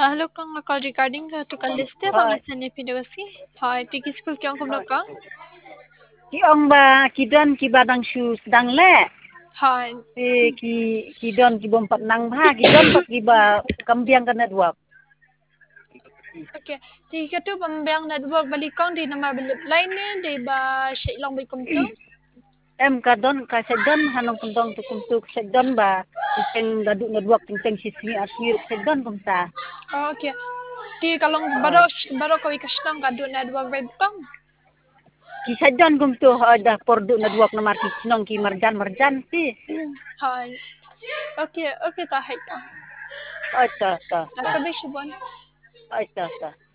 Hello kang call regarding to kaliste Hoy, pangasan ni pinawasi. Hi, tiki school kyang kumno hoy. ka? Ki ong ba kidon ki badang shu sedang le. Hi. Kidon ki bompat nang ba kidon pat ki ba kambiang ka network. Okay. Tiki ka tu pambayang network balikong di nama belit line ni di ba syai long bay kumto? Em kadon ka sedon hanong kentong tu kumtuk sedon ba teng dadu network teng sisi asir sedon kumta. Oh, okay. Ti kalong Hoy. baro ko ikaslang ka do network bay bukang. Ki sedon kumtu ada pordu network na marki sinong ki marjan ti. Hi. Okay, okay ta hai ta. Ay ta ta ta. Nakabay siya bon. Ay ta ta.